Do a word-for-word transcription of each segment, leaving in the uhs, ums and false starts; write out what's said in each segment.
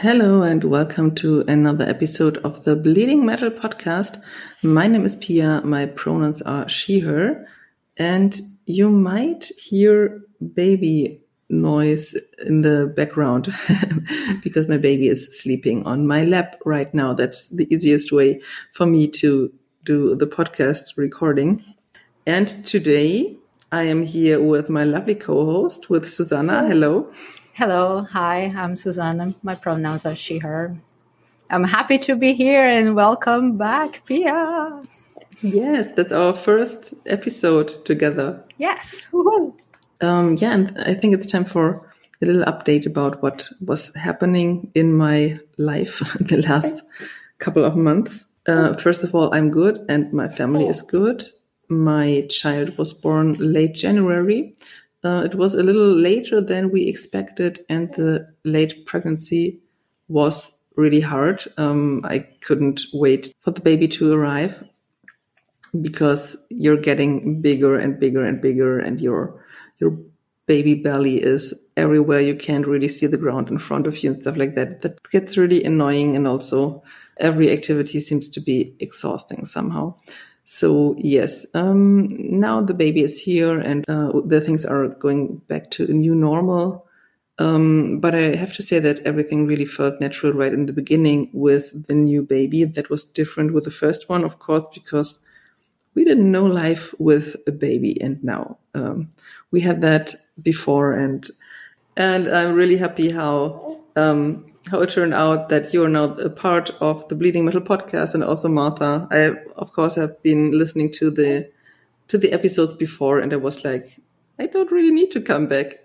Hello and welcome to another episode of the Bleeding Metal podcast. My name is Pia, my pronouns are she, her, and you might hear baby noise in the background because my baby is sleeping on my lap right now. That's the easiest way for me to do the podcast recording. And today I am here with my lovely co-host, with Susanna. Hello. Hello, hi, I'm Susanna. My pronouns are she, her. I'm happy to be here and welcome back, Pia. Yes, that's our first episode together. Yes. Um, yeah, and I think it's time for a little update about what was happening in my life the last couple of months. Uh, first of all, I'm good and my family is good. My child was born late January. Uh, it was a little later than we expected, and the late pregnancy was really hard. Um, I couldn't wait for the baby to arrive because you're getting bigger and bigger and bigger, and your your baby belly is everywhere. You can't really see the ground in front of you and stuff like that. That gets really annoying, and also every activity seems to be exhausting somehow. So yes, um, now the baby is here and uh, the things are going back to a new normal. Um, but I have to say that everything really felt natural right in the beginning with the new baby. That was different with the first one, of course, because we didn't know life with a baby, and now um, we had that before, and and I'm really happy how um, how it turned out that you are now a part of the Bleeding Metal podcast, and also Martha. I of course have been listening to the to the episodes before, and I was like, I don't really need to come back.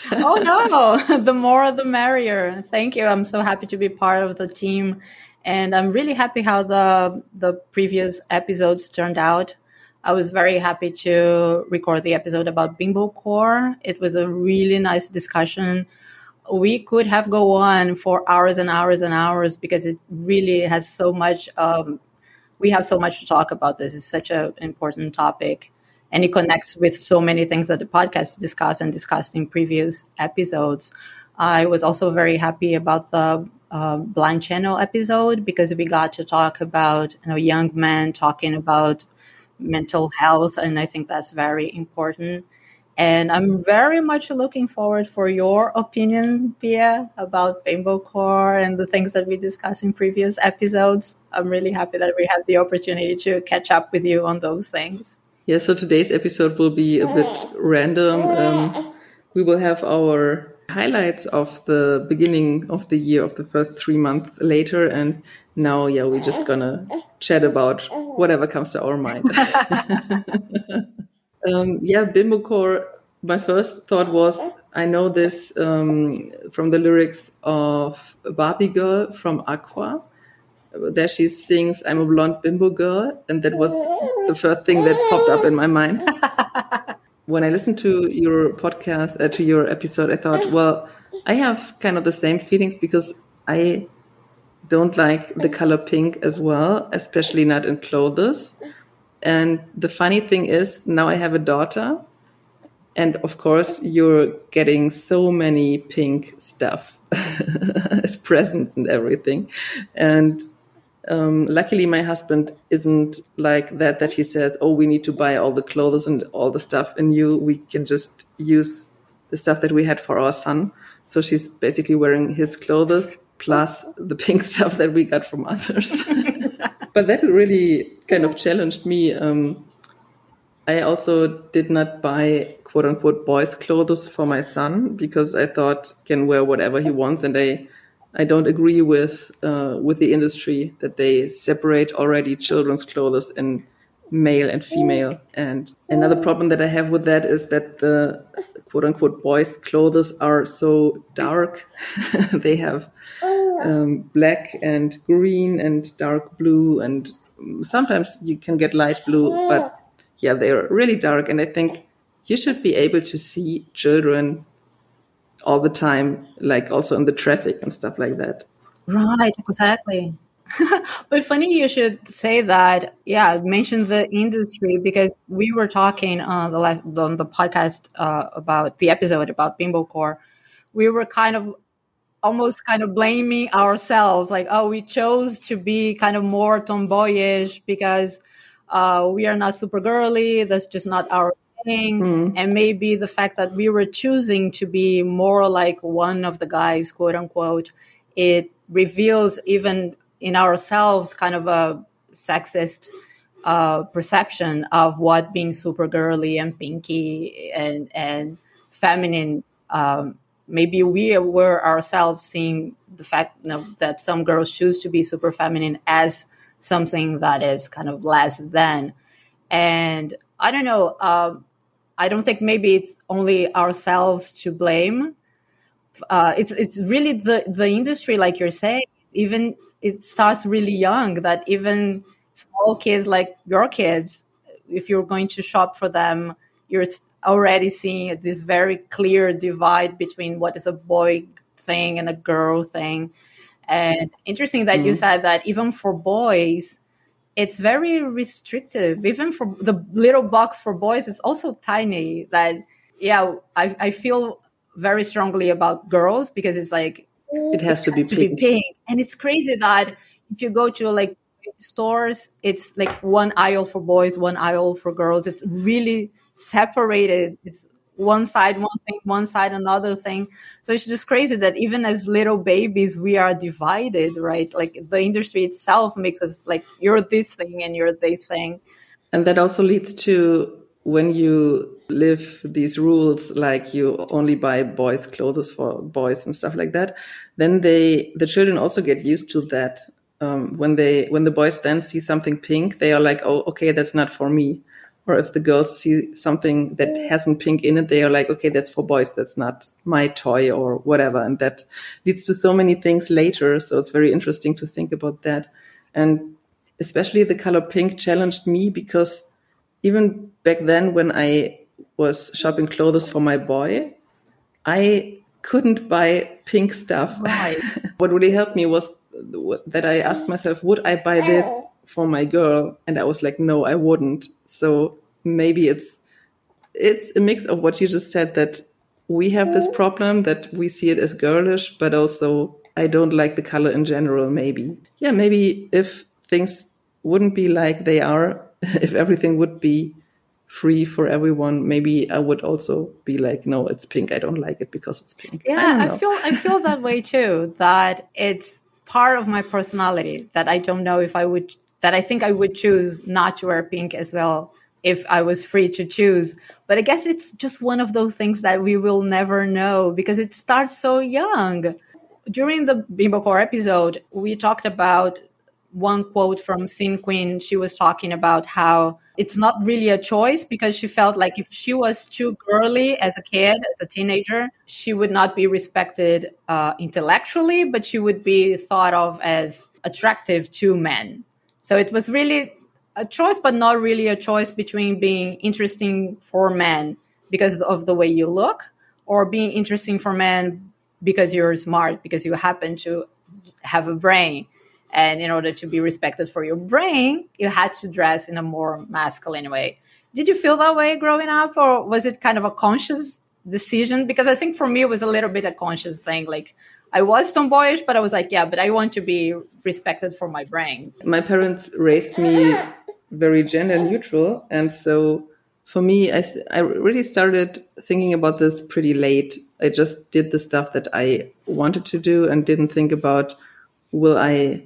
Oh no, the more the merrier. Thank you. I'm so happy to be part of the team. And I'm really happy how the the previous episodes turned out. I was very happy to record the episode about Bimbo Core. It was a really nice discussion. We could have go on for hours and hours and hours because it really has so much, um, we have so much to talk about. This is such an important topic. And it connects with so many things that the podcast discussed and discussed in previous episodes. I was also very happy about the uh, Blind Channel episode because we got to talk about you know young men talking about mental health, and I think that's very important. And I'm very much looking forward for your opinion, Pia, about Bimbo Core and the things that we discussed in previous episodes. I'm really happy that we have the opportunity to catch up with you on those things. Yeah, so today's episode will be a bit random. Um, we will have our highlights of the beginning of the year, of the first three months later. And now, yeah, we're just going to chat about whatever comes to our mind. um, yeah, Bimbo Core, my first thought was, I know this um, from the lyrics of Barbie Girl from Aqua. There she sings, I'm a blonde bimbo girl. And that was the first thing that popped up in my mind. When I listened to your podcast, uh, to your episode, I thought, well, I have kind of the same feelings because I don't like the color pink as well, especially not in clothes. And the funny thing is, now I have a daughter. And of course, you're getting so many pink stuff as presents and everything. And Um, luckily, my husband isn't like that, that he says, oh, we need to buy all the clothes and all the stuff in you. We can just use the stuff that we had for our son. So she's basically wearing his clothes plus the pink stuff that we got from others. But that really kind of challenged me. Um, I also did not buy quote unquote boys' clothes for my son because I thought he can wear whatever he wants, and I I don't agree with uh, with the industry that they separate already children's clothes in male and female. And another problem that I have with that is that the quote unquote boys' clothes are so dark. They have um, black and green and dark blue, and sometimes you can get light blue, but yeah, they're really dark. And I think you should be able to see children all the time, like also in the traffic and stuff like that. Right, exactly. But funny you should say that. Yeah, mention the industry because we were talking uh, the last on the podcast uh, about the episode about Bimbo Core. We were kind of almost kind of blaming ourselves, like, oh, we chose to be kind of more tomboyish because uh, we are not super girly. That's just not our thing. Mm. And maybe the fact that we were choosing to be more like one of the guys, quote unquote, it reveals even in ourselves kind of a sexist uh, perception of what being super girly and pinky and, and feminine um, maybe we were ourselves seeing the fact, you know, that some girls choose to be super feminine as something that is kind of less than. And I don't know, um, I don't think maybe it's only ourselves to blame. Uh, it's it's really the, the industry, like you're saying, even it starts really young, that even small kids like your kids, if you're going to shop for them, you're already seeing this very clear divide between what is a boy thing and a girl thing. And interesting that mm. you said that even for boys, it's very restrictive. Even for the little box for boys, it's also tiny. That, yeah, I, I feel very strongly about girls because it's like, it has, it to, has be, to be pink. And it's crazy that if you go to like stores, it's like one aisle for boys, one aisle for girls. It's really separated. It's one side one thing, one side another thing. So it's just crazy that even as little babies we are divided, right? Like the industry itself makes us like, you're this thing and you're this thing. And that also leads to when you live these rules, like you only buy boys' clothes for boys and stuff like that, then they the children also get used to that. Um, when they when the boys then see something pink, they are like, oh, okay, that's not for me. Or if the girls see something that hasn't pink in it, they are like, okay, that's for boys, that's not my toy or whatever. And that leads to so many things later. So it's very interesting to think about that. And especially the color pink challenged me because even back then when I was shopping clothes for my boy, I couldn't buy pink stuff. Right. What really helped me was that I asked myself, would I buy this for my girl? And I was like, no, I wouldn't. So maybe it's it's a mix of what you just said, that we have this problem that we see it as girlish, but also I don't like the color in general, maybe. Yeah, maybe if things wouldn't be like they are, if everything would be free for everyone, maybe I would also be like, no, it's pink. I don't like it because it's pink. Yeah, I, I feel I feel that way too, that it's part of my personality that I don't know if I would, that I think I would choose not to wear pink as well if I was free to choose. But I guess it's just one of those things that we will never know because it starts so young. During the Bimbo Core episode, we talked about one quote from Sin Queen. She was talking about how it's not really a choice because she felt like if she was too girly as a kid, as a teenager, she would not be respected uh, intellectually, but she would be thought of as attractive to men. So it was really a choice, but not really a choice between being interesting for men because of the way you look or being interesting for men because you're smart, because you happen to have a brain. And in order to be respected for your brain, you had to dress in a more masculine way. Did you feel that way growing up, or was it kind of a conscious decision? Because I think for me, it was a little bit a conscious thing. Like I was tomboyish, but I was like, yeah, but I want to be respected for my brain. My parents raised me very gender neutral. And so for me, I, I really started thinking about this pretty late. I just did the stuff that I wanted to do and didn't think about, will I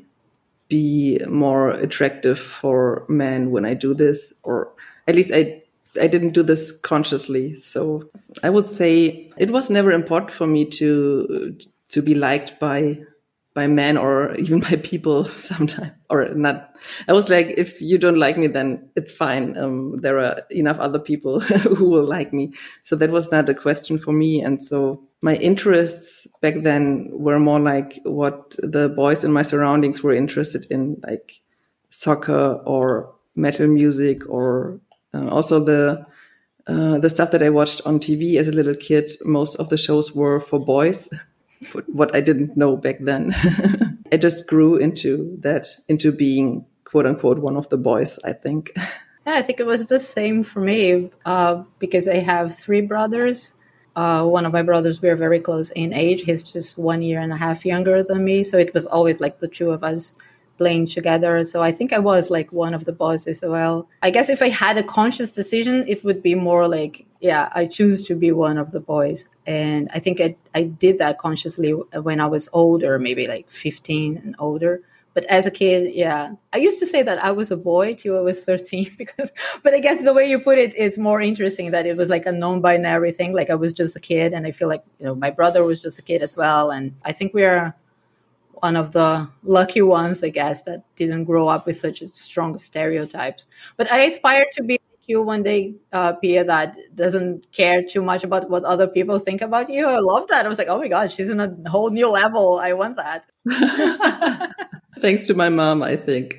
be more attractive for men when I do this? Or at least I I didn't do this consciously. So I would say it was never important for me to to be liked by by men or even by people sometimes, or not. I was like, if you don't like me, then it's fine. Um, there are enough other people who will like me. So that was not a question for me. And so my interests back then were more like what the boys in my surroundings were interested in, like soccer or metal music, or uh, also the uh, the stuff that I watched on T V as a little kid. Most of the shows were for boys, what I didn't know back then. I just grew into that, into being quote unquote one of the boys, I think. Yeah, I think it was the same for me uh, because I have three brothers. uh, one of my brothers. We are very close in age. He's just one year and a half younger than me. So it was always like the two of us playing together. So I think I was like one of the boys as well. I guess if I had a conscious decision, it would be more like, yeah, I choose to be one of the boys. And I think I, I did that consciously when I was older, maybe like fifteen and older. But as a kid, yeah, I used to say that I was a boy till I was thirteen because, but I guess the way you put it is more interesting, that it was like a non-binary thing. Like I was just a kid, and I feel like, you know, my brother was just a kid as well. And I think we are one of the lucky ones, I guess, that didn't grow up with such strong stereotypes. But I aspire to be like you one day, uh, Pia, that doesn't care too much about what other people think about you. I love that. I was like, oh my God, she's in a whole new level. I want that. Thanks to my mom, I think.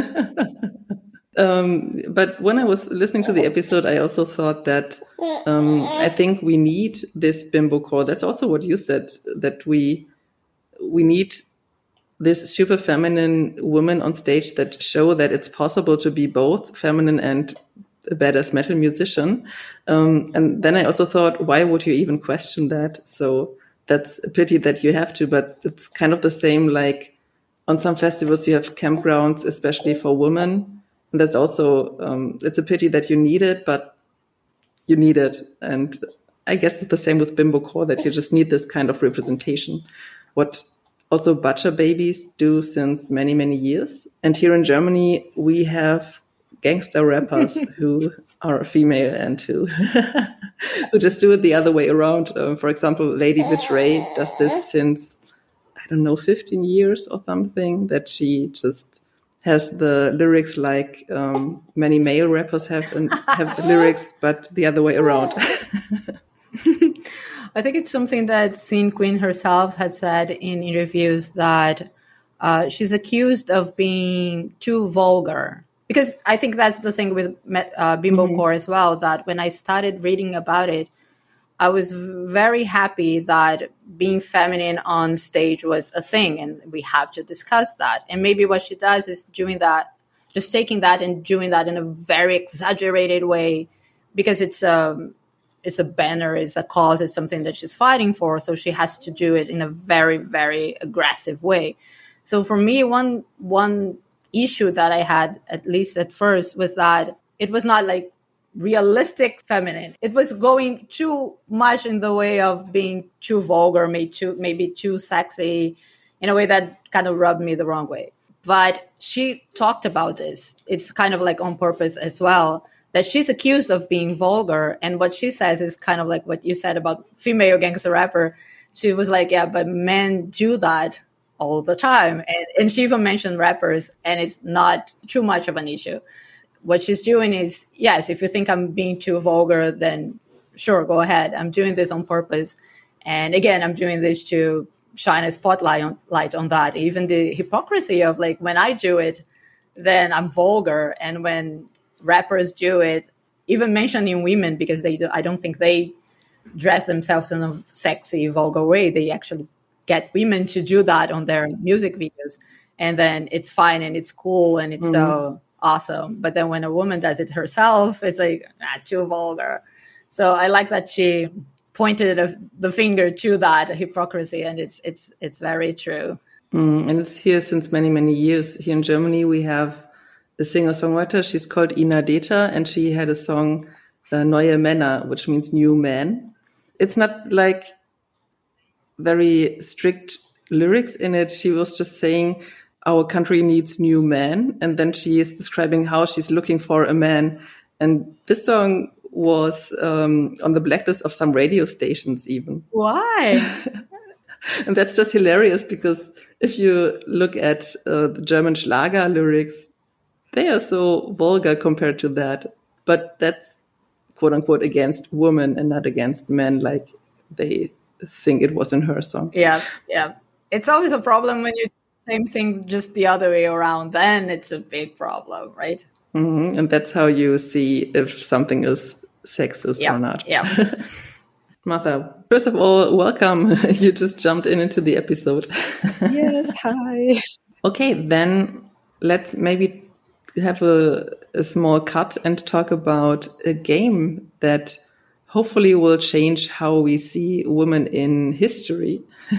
um, but when I was listening to the episode, I also thought that um, I think we need this bimbo core. That's also what you said, that we we need this super feminine women on stage that show that it's possible to be both feminine and a badass metal musician. Um, and then I also thought, why would you even question that? So that's a pity that you have to, but it's kind of the same, like, on some festivals, you have campgrounds, especially for women. And that's also, um, it's a pity that you need it, but you need it. And I guess it's the same with Bimbo Core, that you just need this kind of representation. What also Butcher Babies do since many, many years. And here in Germany, we have gangster rappers who are female and who, who just do it the other way around. Um, for example, Lady Bitch Ray does this since, I don't know, fifteen years or something, that she just has the lyrics like um, many male rappers have and have the lyrics, but the other way around. I think it's something that Scene Queen herself has said in interviews, that uh, she's accused of being too vulgar. Because I think that's the thing with uh, Bimbo mm-hmm. Core as well, that when I started reading about it, I was very happy that being feminine on stage was a thing, and we have to discuss that. And maybe what she does is doing that, just taking that and doing that in a very exaggerated way, because it's a, it's a banner, it's a cause, it's something that she's fighting for. So she has to do it in a very, very aggressive way. So for me, one one issue that I had, at least at first, was that it was not like realistic feminine. It was going too much in the way of being too vulgar, maybe too, maybe too sexy, in a way that kind of rubbed me the wrong way. But she talked about this. It's kind of like on purpose as well, that she's accused of being vulgar. And what she says is kind of like what you said about female gangster rapper. She was like, yeah, but men do that all the time. And, and she even mentioned rappers, and it's not too much of an issue. What she's doing is, yes, if you think I'm being too vulgar, then sure, go ahead. I'm doing this on purpose. And again, I'm doing this to shine a spotlight on, light on that. Even the hypocrisy of, like, when I do it, then I'm vulgar. And when rappers do it, even mentioning women, because they do, I don't think they dress themselves in a sexy, vulgar way. They actually get women to do that on their music videos. And then it's fine and it's cool and it's mm-hmm. so awesome. But then when a woman does it herself, it's like, ah, too vulgar. So I like that she pointed a, the finger to that hypocrisy, and it's it's it's very true. Mm, and it's here since many, many years. Here in Germany, we have a singer-songwriter. She's called Ina Deta, and she had a song, uh, Neue Männer, which means new men. It's not like very strict lyrics in it. She was just saying, our country needs new men. And then she is describing how she's looking for a man. And this song was um, on the blacklist of some radio stations even. Why? And that's just hilarious, because if you look at uh, the German Schlager lyrics, they are so vulgar compared to that. But that's, quote unquote, against women and not against men, like they think it was in her song. Yeah, yeah. It's always a problem when you same thing just the other way around. Then it's a big problem, right? Mm-hmm. And that's how you see if something is sexist yeah, or not. Yeah. Martha, first of all, welcome. You just jumped in into the episode. Yes, hi. Okay, then let's maybe have a, a small cut and talk about a game that hopefully will change how we see women in history.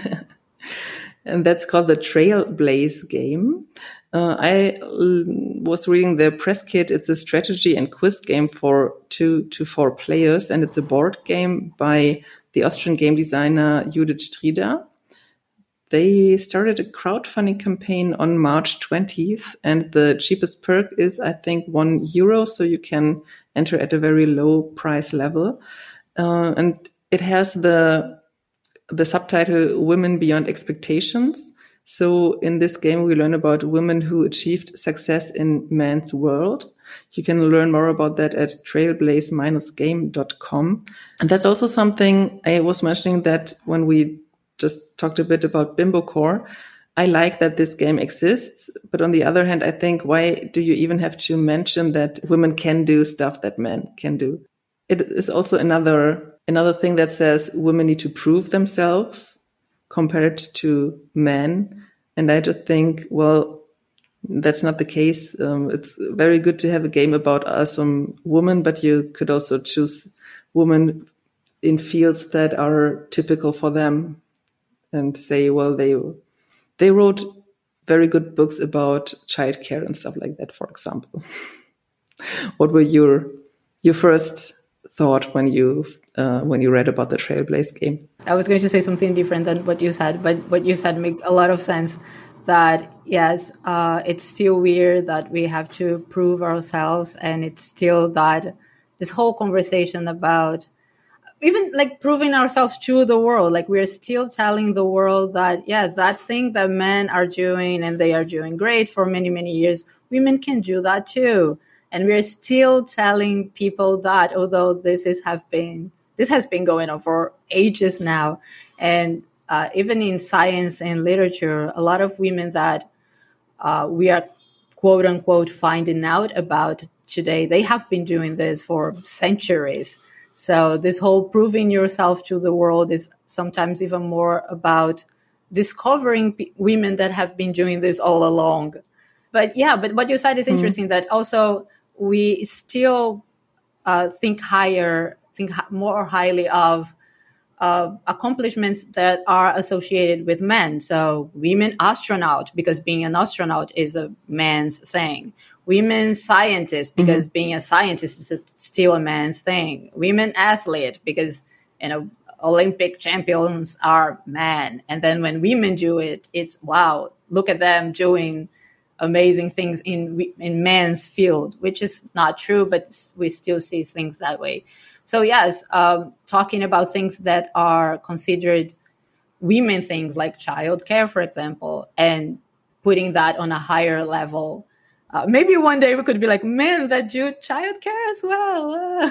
And that's called the Trailblaze game. Uh, I l- was reading the press kit. It's a strategy and quiz game for two to four players, and it's a board game by the Austrian game designer Judith Strieder. They started a crowdfunding campaign on March twentieth, and the cheapest perk is, I think, one euro, so you can enter at a very low price level. Uh, and it has the the subtitle Women Beyond Expectations. So in this game, we learn about women who achieved success in man's world. You can learn more about that at trailblaze dash game dot com. And that's also something I was mentioning, that when we just talked a bit about BimboCore, I like that this game exists. But on the other hand, I think, why do you even have to mention that women can do stuff that men can do? It is also another Another thing that says women need to prove themselves compared to men. And I just think, well, that's not the case. Um, it's very good to have a game about awesome women, but you could also choose women in fields that are typical for them and say, well, they they wrote very good books about childcare and stuff like that, for example. What were your your first thought when you uh, when you read about the Trailblaze game? I was going to say something different than what you said, but what you said made a lot of sense. That yes, uh, it's still weird that we have to prove ourselves, and it's still that this whole conversation about even like proving ourselves to the world. Like we're still telling the world that yeah, that thing that men are doing and they are doing great for many many years, women can do that too. And we're still telling people that, although this is have been this has been going on for ages now, and uh, even in science and literature, a lot of women that uh, we are quote unquote finding out about today, they have been doing this for centuries. So this whole proving yourself to the world is sometimes even more about discovering p- women that have been doing this all along. But yeah, but what you said is interesting, mm. that also we still uh, think higher, think more highly of uh, accomplishments that are associated with men. So women astronaut, because being an astronaut is a man's thing. Women scientist, because mm-hmm. being a scientist is a, still a man's thing. Women athlete, because, you know, Olympic champions are men. And then when women do it, it's, wow, look at them doing amazing things in in men's field, which is not true, but we still see things that way. So yes, um, talking about things that are considered women things like childcare, for example, and putting that on a higher level. Uh, maybe one day we could be like men that do childcare as well.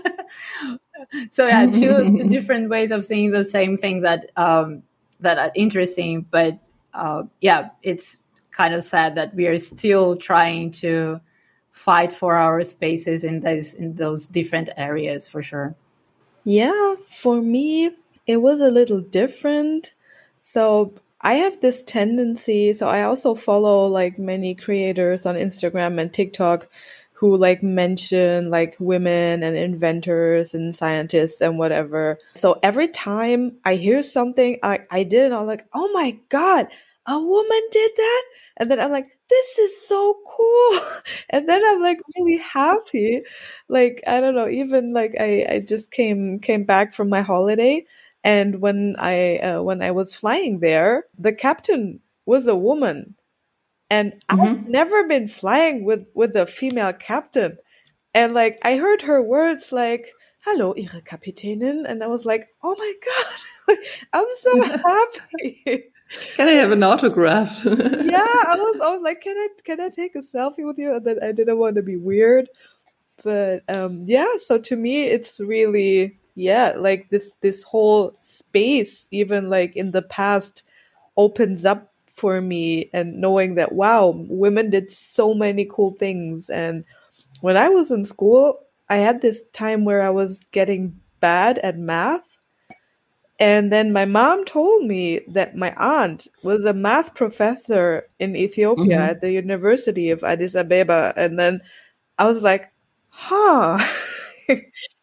So yeah, two, two different ways of seeing the same thing that um, that are interesting. But uh, yeah, it's kind of sad that we are still trying to fight for our spaces in those in those different areas, for sure. Yeah, for me, it was a little different. So I have this tendency, so I also follow like many creators on Instagram and TikTok who like mention like women and inventors and scientists and whatever. So every time I hear something I, I did, I'm like, oh my God, a woman did that? And then I'm like, this is so cool. And then I'm like really happy. Like, I don't know, even like I, I just came came back from my holiday. And when I uh, when I was flying there, the captain was a woman. And mm-hmm. I've never been flying with, with a female captain. And like, I heard her words like, hello, Ihre Kapitänin. And I was like, oh my God, I'm so happy. Can I have an autograph? Yeah, I was, I was like, can I, can I take a selfie with you? And then I didn't want to be weird. But um, yeah, so to me, it's really, yeah, like this, this whole space, even like in the past, opens up for me, and knowing that, wow, women did so many cool things. And when I was in school, I had this time where I was getting bad at math. And then my mom told me that my aunt was a math professor in Ethiopia mm-hmm. at the University of Addis Ababa. And then I was like, huh, if,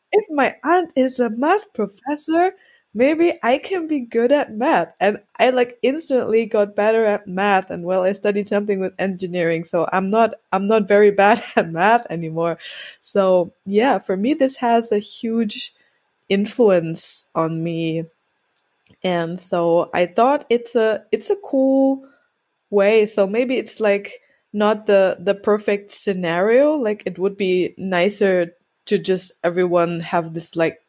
if my aunt is a math professor, maybe I can be good at math. And I like instantly got better at math. And well, I studied something with engineering, so I'm not, I'm not very bad at math anymore. So yeah, for me, this has a huge influence on me. And so I thought it's a, it's a cool way. So maybe it's like not the, the perfect scenario. Like it would be nicer to just everyone have this like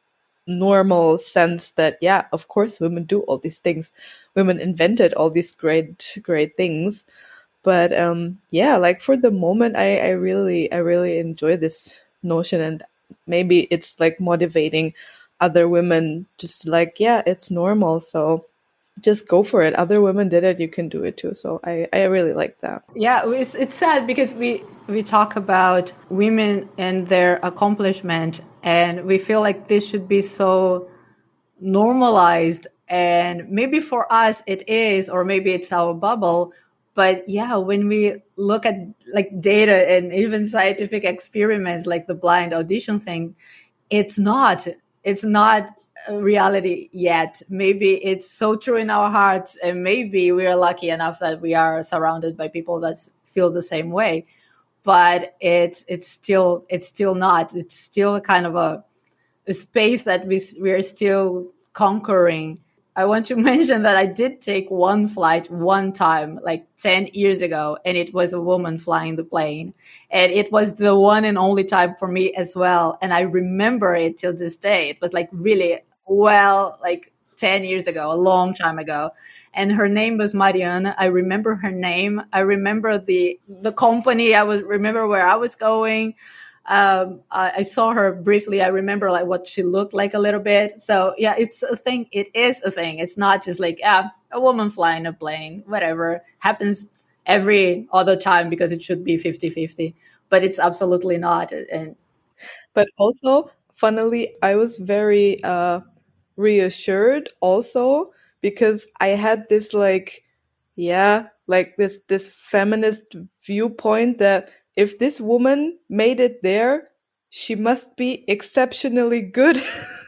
normal sense that, yeah, of course, women do all these things. Women invented all these great, great things. But um, yeah, like for the moment, I, I really, I really enjoy this notion, and maybe it's like motivating other women, just like, yeah, it's normal. So just go for it. Other women did it. You can do it too. So I, I really like that. Yeah, it's, it's sad because we, we talk about women and their accomplishment, and we feel like this should be so normalized. And maybe for us it is, or maybe it's our bubble. But yeah, when we look at like data and even scientific experiments like the blind audition thing, it's not. It's not a reality yet. Maybe it's so true in our hearts, and maybe we are lucky enough that we are surrounded by people that feel the same way. But it's it's still it's still not. It's still kind of a, a space that we we are still conquering. I want to mention that I did take one flight one time, like ten years ago, and it was a woman flying the plane. And it was the one and only time for me as well. And I remember it till this day. It was like really well, like ten years ago, a long time ago. And her name was Mariana. I remember her name. I remember the the company. I would remember where I was going. Um, I, I saw her briefly. I remember like what she looked like a little bit. So yeah, it's a thing. It is a thing. It's not just like, yeah, a woman flying a plane, whatever happens every other time because it should be fifty-fifty, but it's absolutely not. And but also, funnily, I was very uh, reassured also because I had this like, yeah, like this, this feminist viewpoint that if this woman made it there, she must be exceptionally good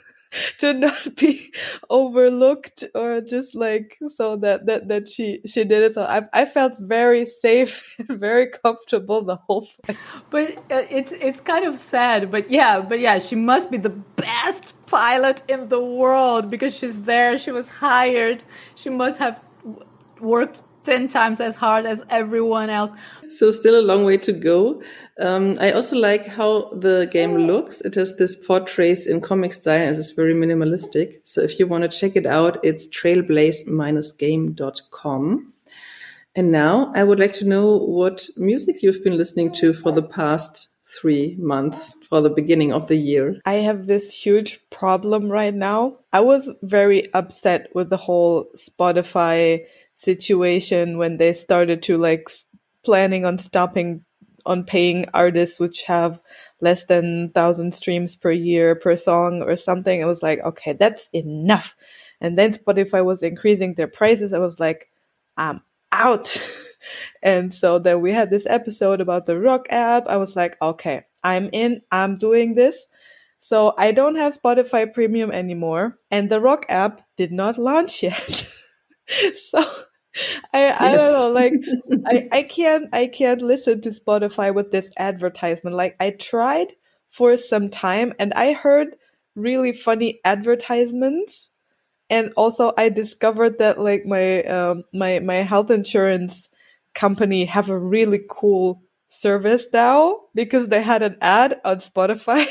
to not be overlooked, or just like, so that, that, that she, she did it. So I, I felt very safe and very comfortable the whole flight. But uh, it's, it's kind of sad, but yeah, but yeah, she must be the best pilot in the world because she's there. She was hired. She must have worked ten times as hard as everyone else. So still a long way to go. Um, I also like how the game looks. It has this portraits in comic style and it's very minimalistic. So if you want to check it out, it's trailblaze dash game dot com. And now I would like to know what music you've been listening to for the past three months, for the beginning of the year. I have this huge problem right now. I was very upset with the whole Spotify situation when they started to like planning on stopping on paying artists which have less than thousand streams per year per song or something. I was like, okay, that's enough. And then Spotify was increasing their prices. I was like, I'm out. And so then we had this episode about the Rock app. I was like, okay, I'm in, I'm doing this. So I don't have Spotify Premium anymore. And the Rock app did not launch yet. So I, I yes. don't know, like, I, I can't, I can't listen to Spotify with this advertisement. Like, I tried for some time and I heard really funny advertisements. And also I discovered that like my, um, my, my health insurance company have a really cool service now because they had an ad on Spotify.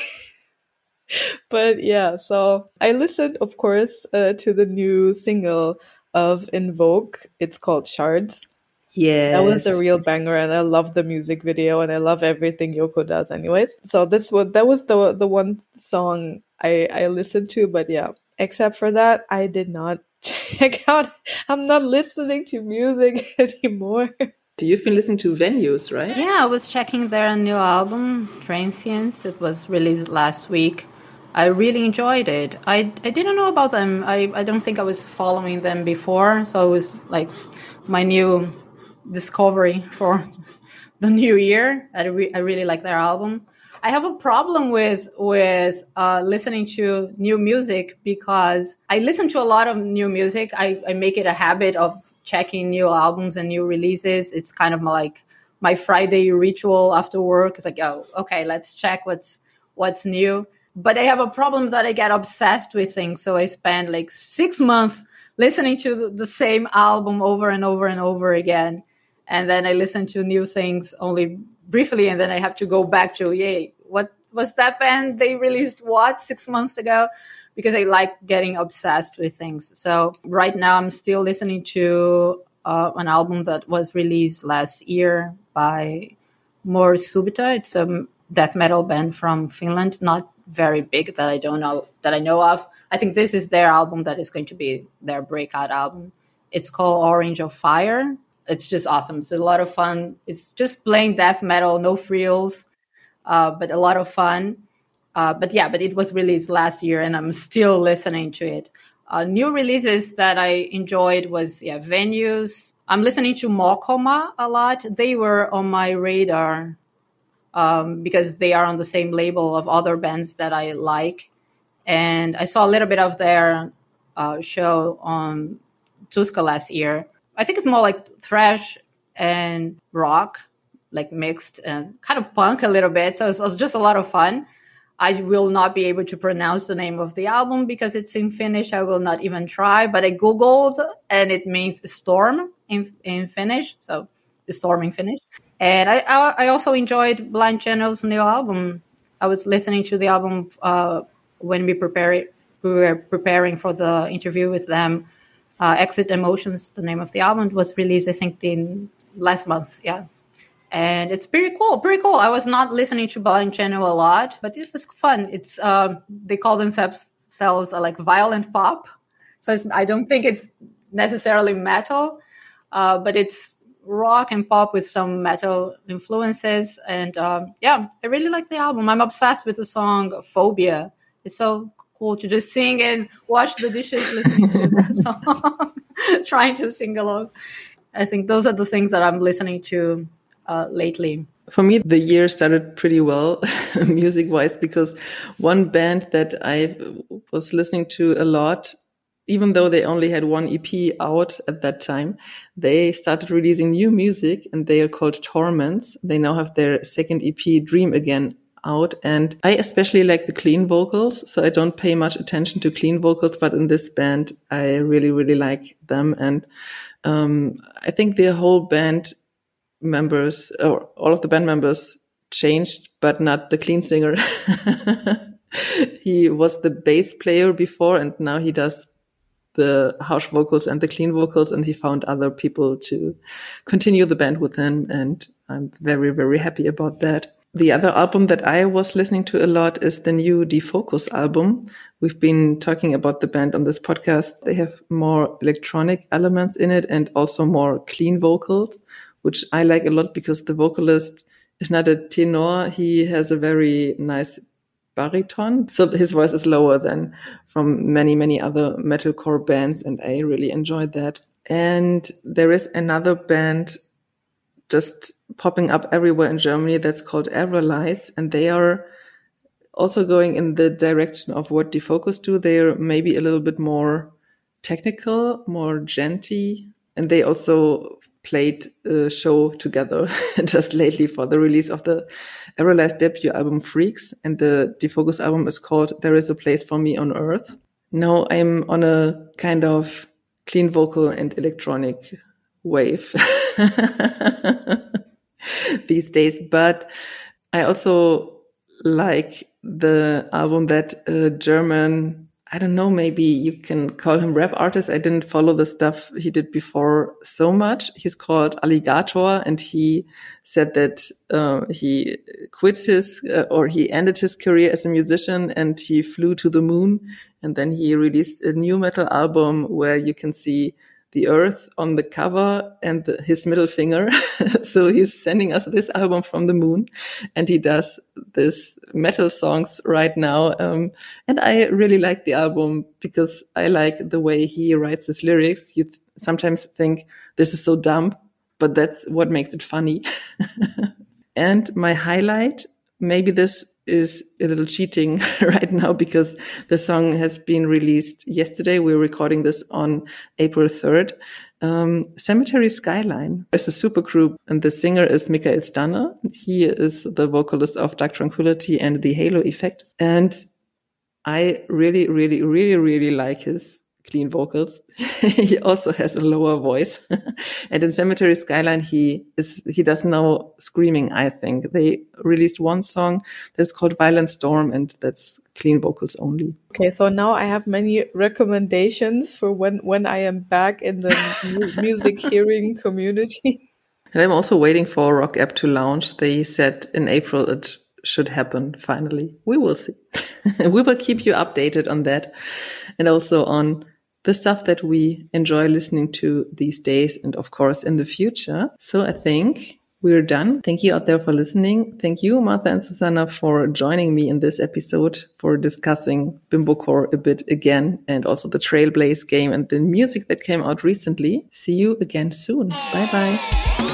But yeah, so I listened, of course, uh, to the new single of En Vogue. It's called Shards. Yes. That was a real banger, and I love the music video, and I love everything Yoko does anyways. So that's what, that was the the one song I, I listened to, but yeah, except for that, I did not check out, I'm not listening to music anymore. You've been listening to Venues, right? Yeah, I was checking their new album, Transience. It was released last week. I really enjoyed it. I, I didn't know about them. I, I don't think I was following them before. So it was like my new discovery for the new year. I, re- I really like their album. I have a problem with with uh, listening to new music because I listen to a lot of new music. I, I make it a habit of checking new albums and new releases. It's kind of like my Friday ritual after work. It's like, oh, okay, let's check what's what's new. But I have a problem that I get obsessed with things. So I spend like six months listening to the same album over and over and over again. And then I listen to new things only briefly, and then I have to go back to, yay, what was that band? They released what six months ago? Because I like getting obsessed with things. So right now I'm still listening to uh, an album that was released last year by Mors Subita. It's a death metal band from Finland, not very big that I don't know, that I know of. I think this is their album that is going to be their breakout album. It's called Orange of Fire. It's just awesome. It's a lot of fun. It's just plain death metal, no frills, uh, but a lot of fun. Uh, but yeah, but it was released last year, and I'm still listening to it. Uh, new releases that I enjoyed was yeah, Venues. I'm listening to Mokoma a lot. They were on my radar um, because they are on the same label of other bands that I like, and I saw a little bit of their uh, show on Tuska last year. I think it's more like thrash and rock, like mixed and kind of punk a little bit. So it's, it's just a lot of fun. I will not be able to pronounce the name of the album because it's in Finnish. I will not even try, but I Googled and it means storm in, in Finnish. So storm in Finnish. And I, I, I also enjoyed Blind Channel's new album. I was listening to the album uh, when we, prepare, we were preparing for the interview with them. Uh, Exit Emotions, the name of the album, was released, I think, in last month. Yeah. And it's pretty cool, pretty cool. I was not listening to Blind Channel a lot, but it was fun. It's uh, they call themselves selves uh, like violent pop. So it's, I don't think it's necessarily metal, uh, but it's rock and pop with some metal influences. And um, yeah, I really like the album. I'm obsessed with the song Phobia. It's so cool to just sing and wash the dishes listening to that song, trying to sing along. I think those are the things that I'm listening to uh, lately. For me, the year started pretty well, music-wise, because one band that I was listening to a lot, even though they only had one E P out at that time, they started releasing new music, and they are called Torments. They now have their second E P, Dream Again, out, and I especially like the clean vocals, so I don't pay much attention to clean vocals, but in this band I really really like them. And um I think the whole band members, or all of the band members, changed, but not the clean singer. He was the bass player before, and now he does the harsh vocals and the clean vocals, and he found other people to continue the band with him, and I'm very very happy about that. The other album that I was listening to a lot is the new Defocus album. We've been talking about the band on this podcast. They have more electronic elements in it and also more clean vocals, which I like a lot because the vocalist is not a tenor. He has a very nice baritone. So his voice is lower than from many, many other metalcore bands, and I really enjoyed that. And there is another band just popping up everywhere in Germany that's called Everlies, and they are also going in the direction of what Defocus do. They're maybe a little bit more technical, more genty, and they also played a show together just lately for the release of the Everlies debut album Freaks, and the Defocus album is called There Is a Place for Me on Earth. Now I'm on a kind of clean vocal and electronic wave these days, but I also like the album that a German, I don't know, maybe you can call him rap artist. I didn't follow the stuff he did before so much. He's called Alligator, and he said that uh, he quit his uh, or he ended his career as a musician and he flew to the moon, and then he released a new metal album where you can see the Earth on the cover and the, his middle finger. So he's sending us this album from the moon, and he does this metal songs right now. Um, and I really like the album because I like the way he writes his lyrics. You th- sometimes think this is so dumb, but that's what makes it funny. And my highlight maybe this is a little cheating right now because the song has been released yesterday. We're recording this on April third. Um, Cemetery Skyline is a supergroup, and the singer is Michael Stanne. He is the vocalist of Dark Tranquillity and The Halo Effect. And I really, really, really, really like his clean vocals. He also has a lower voice. And in Cemetery Skyline, he is, he does no screaming, I think. They released one song that's called Violent Storm, and that's clean vocals only. Okay, so now I have many recommendations for when, when I am back in the mu- music hearing community. And I'm also waiting for Rock App to launch. They said in April it should happen finally. We will see. We will keep you updated on that, and also on the stuff that we enjoy listening to these days, and of course in the future. So I think we're done. Thank you out there for listening. Thank you, Martha and Susanna, for joining me in this episode, for discussing Bimbocore a bit again, and also the Trailblaze game and the music that came out recently. See you again soon. Bye bye.